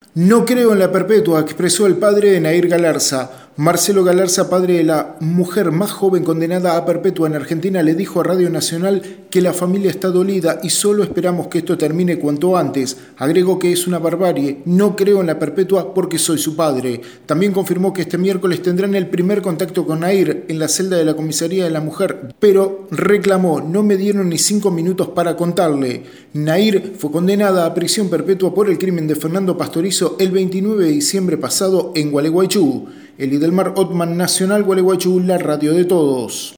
No creo en la perpetua, expresó el padre de Nair Galarza. Marcelo Galarza, padre de la mujer más joven condenada a perpetua en Argentina, le dijo a Radio Nacional que la familia está dolida y solo esperamos que esto termine cuanto antes. Agregó que es una barbarie, no creo en la perpetua porque soy su padre. También confirmó que este miércoles tendrán el primer contacto con Nair en la celda de la comisaría de la mujer, pero reclamó, no me dieron ni 5 minutos para contarle. Nair fue condenada a prisión perpetua por el crimen de Fernando Pastorizo el 29 de diciembre pasado en Gualeguaychú. Elidelmar Otman, Nacional Gualeguaychú, la radio de todos.